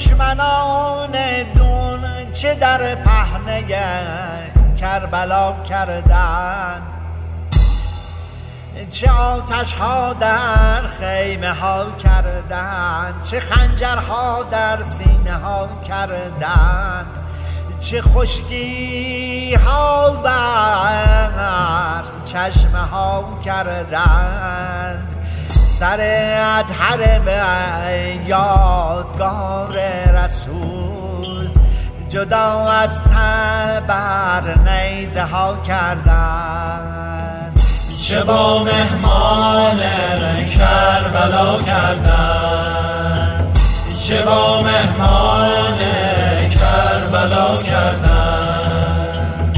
دشمنان دون چه در پهنه کربلا کردند، چه آتش ها در خیمه ها کردند، چه خنجرها در سینه ها کردند، چه خشکی ها بر چشمه ها کردند. سر اطهر به یادگار رسول جدا از تن بر نیزه ها کردند. چه با مهمان کربلا کردند، چه با مهمان کربلا کردند.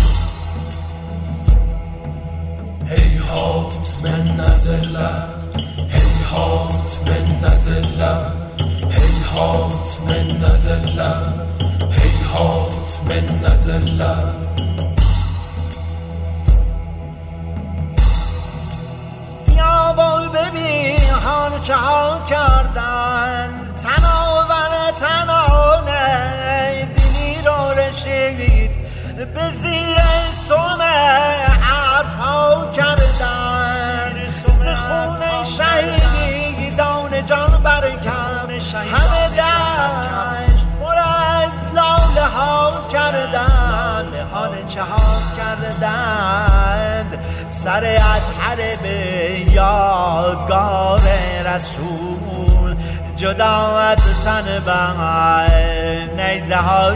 هیهات من نزله، هیهات من نزله، هیهات من نزله، هیهات من نزله. بیا ببین چه ها کردند، تناور تنانه دینی رو رشید به زیر سم اسب‌ها کردند. ز خون شهیدان جان برکم همه دشت پر از لاله ها کردند. چه ها کردند، سر اطهر به یادگار رسول جدا از تن بر نیزه ها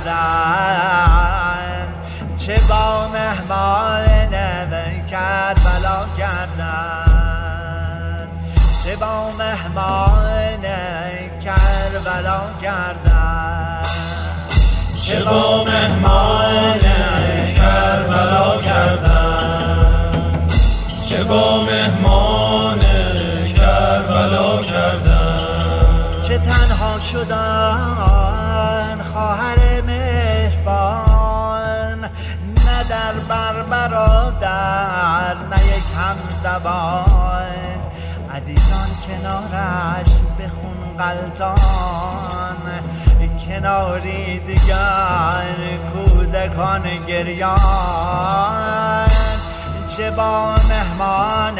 کردند. چه با مهمان کربلا کردند، چه با مهمان کربلا کردند، چه با مهمان کربلا کردند، چه با مهمان کربلا کردند. چه تنها شدن خواهر مهربان، نه در بر برادر نه یک همزبان. عزیزان کنارش به خون غلطان، کناری دیگر کودکان گریان. چه با مهمان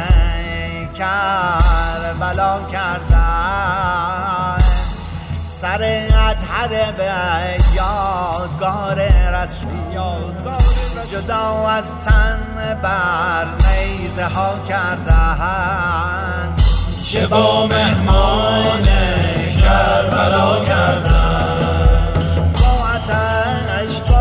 کربلا کردند، سر اطهر به یادگار رسول جدا از تن بر نیزه ها کردند. چه با مهمان کربلا کردند، با آتش با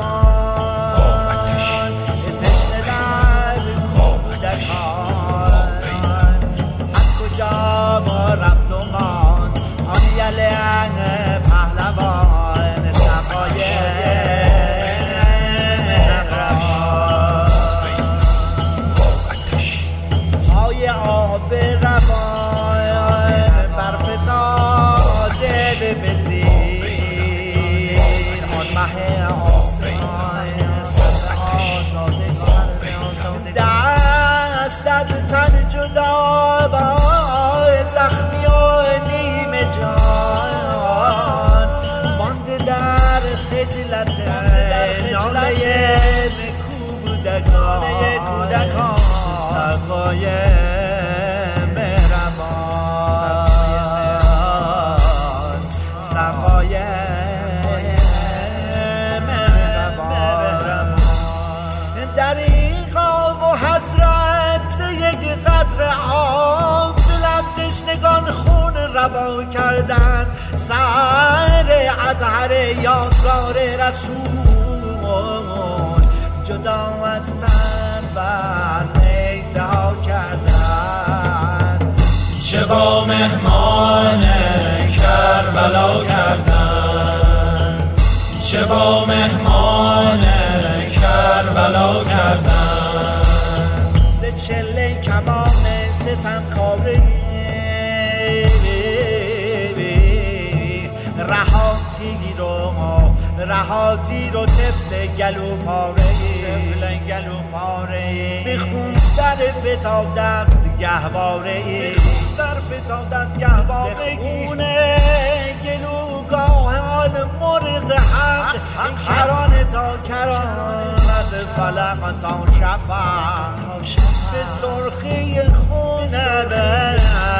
امان تشنه در کودکان. از کجا ما رفت و ماند آن یلنگ پهلوان، صفای های آب روان برفتاده به زیر آن مه آسمان. دست از تن جدا با زخمی و نیمه جان مانده در خجلت ناله کودکان. سقای مهربان، سقای مهربان. دریغا و حسرت یک قطره آب لب تشنگان خون روا کردن. سر اطهر یادگار رسول جدا از تن بر نیزه ها کردند. چه با مهمان کربلا کردند، چه با مهمان کربلا کردند. ز چله کمان ستمکاره رهاتی رو طفل گلو پاره بخون در فتاب دست گهواره ز خونه گلو کرانه تا کران از فلق تا شفق به سرخی خونه به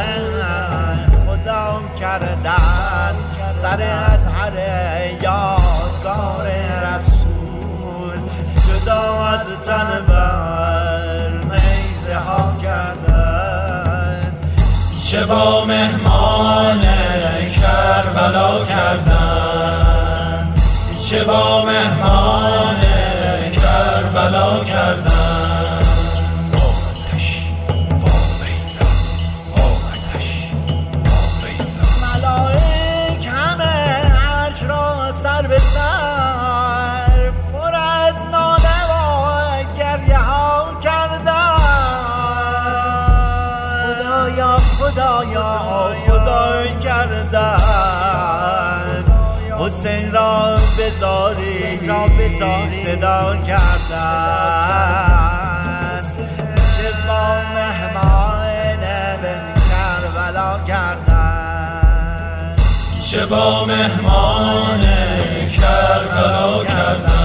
خدا کردن سر اطهر یادگار رسول جدا از تن بر نیزه ها کردن چه با مهمان کربلا کردن چه با مهمان کربلا کردن ملائک همه عرش را سر به سر پر از ناله و گریه ها کردن خدایا خدایا خدای کردن حسین را بزاری صدا کردن چه با مهمان کربلا کردن چه با مهمان کربلا کردن